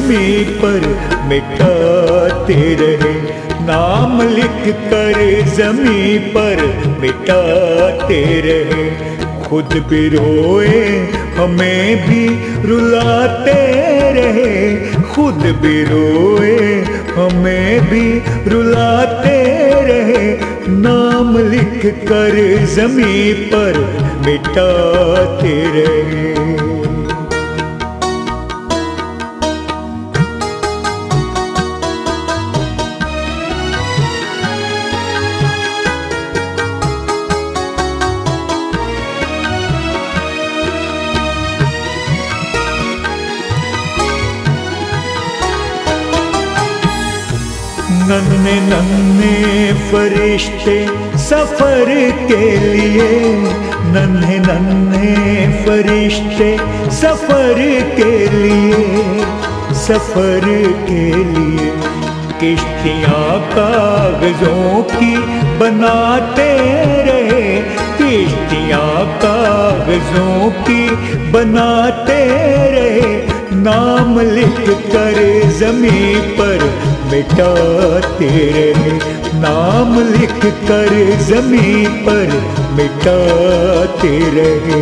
जमीन पर मिटाते रहे, नाम लिख कर जमीन पर मिटाते रहे। खुद भी रोए हमें भी रुलाते रहे, खुद भी रोए हमें भी रुलाते रहे। नाम लिख कर जमीन पर मिटाते रहे। नन्हे नन्हे फरिश्ते सफर के लिए, नन्हे नन्हे फरिश्ते सफर के लिए, सफर के लिए। किश्तियाँ कागजों की बनाते रहे, किश्तियाँ कागजों की बनाते रहे। नाम लिख कर जमीन पर मिटाते रहे, नाम लिख कर जमीन पर मिटाते रहे।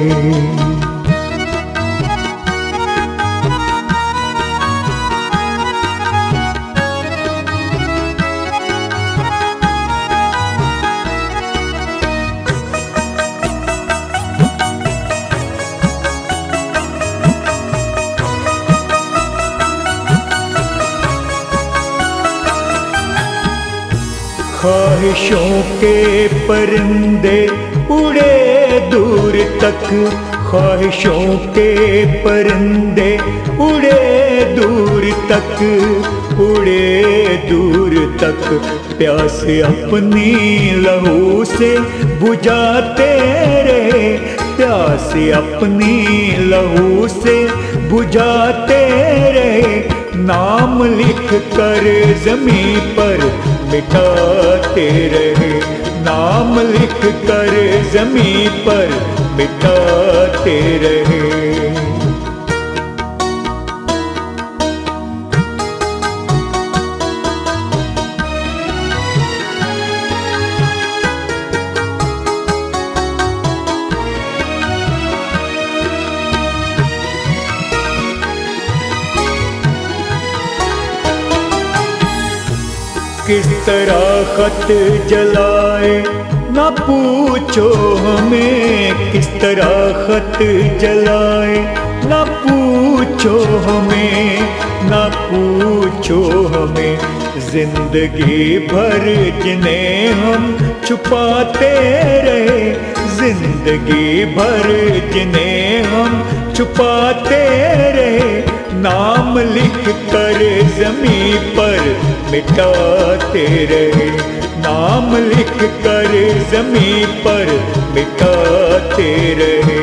ख्वाहिशों के परिंदे उड़े दूर तक, ख्वाहिशों के परिंदे उड़े दूर तक, उड़े दूर तक। प्यास अपनी लहू से बुझाते रहे, प्यास अपनी लहू से बुझाते रहे। नाम लिख कर जमीन पर मिटाते रहे, नाम लिख कर जमीन पर मिटाते रहे। किस तरह खत जलाए ना पूछो हमें, किस तरह खत जलाए ना पूछो हमें, ना पूछो हमें। जिंदगी भर जिन्हें हम छुपाते रहे, जिंदगी भर जिन्हें हम छुपाते रहे। नाम लिख कर जमीन पर मिटाते रहे, नाम लिख कर जमीन पर मिटाते रहे।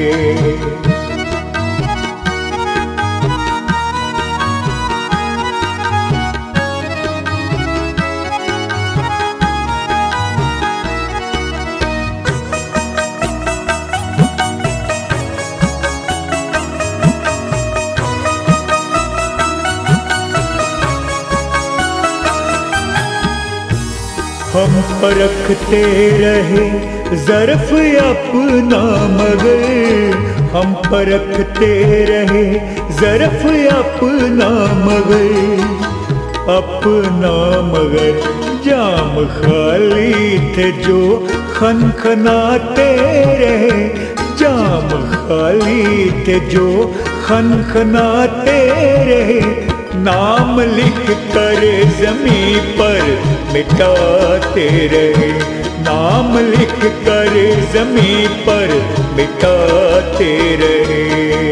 हम परखते रहे ज़र्फ अपना मगर, हम परखते रहे ज़र्फ अपना मगर, अपना मगर। जाम खाली थे जो खनखनाते रहे, जाम खाली थे जो खनखनाते रहे। नाम लिख कर जमीन पर मिटाते रहे, नाम लिख कर जमीन पर मिटाते रहे।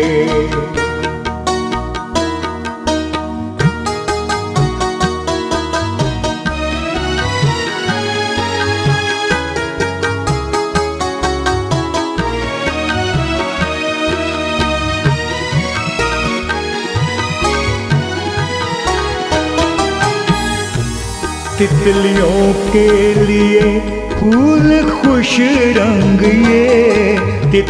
तितलियों के लिए फूल खुश रंग ये,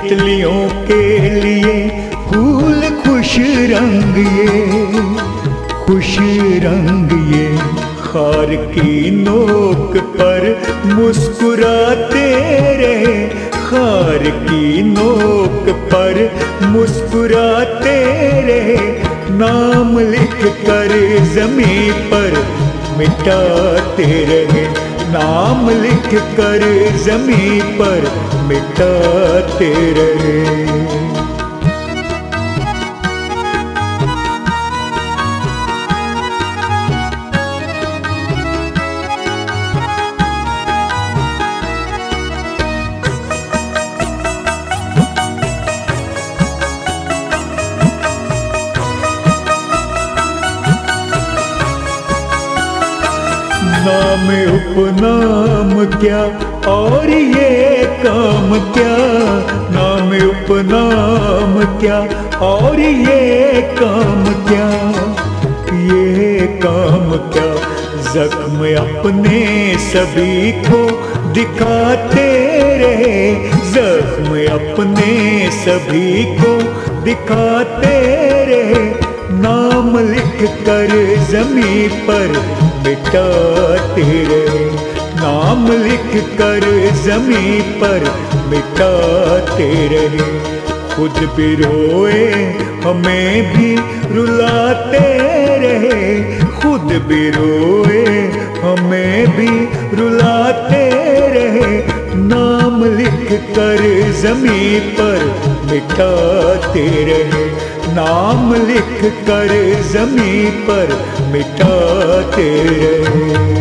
तितलियों के लिए फूल खुश रंग ये, खुश रंग ये, खार की नोक पर मुस्कुराते रहे, खार की नोक पर मुस्कुराते रहे, नाम लिख कर ज़मीं पर मिटाते रहे, नाम लिख कर ज़मीं पर मिटाते रहे। नाम उपनाम क्या और ये काम क्या, नाम उपनाम क्या और ये काम क्या, ये काम क्या, जख्म अपने सभी को दिखाते रहे, जख्म अपने सभी को दिखाते रहे, नाम लिख कर ज़मीं पर मिटाते रहे, नाम लिख कर ज़मीं पर मिटाते रहे। खुद भी रोए हमें भी रुलाते रहे, खुद भी रोए हमें भी रुलाते रहे, नाम लिख कर ज़मीं पर मिटाते रहे, नाम लिख कर ज़मीं पर मिटाते रहे।